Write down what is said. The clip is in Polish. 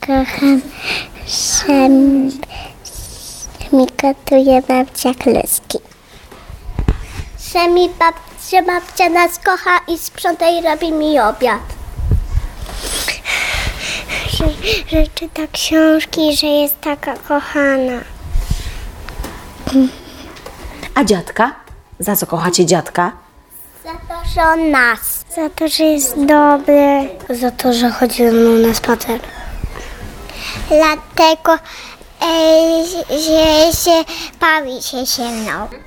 Kocham, że mi gotuje babcia kluski. Że babcia nas kocha i sprząta i robi mi obiad. Że czyta książki, że jest taka kochana. A dziadka? Za co kochacie dziadka? Za to, że on nas. Za to, że jest dobry. Za to, że chodzi ze mną na spacer. Dlatego, że się bawi się ze mną.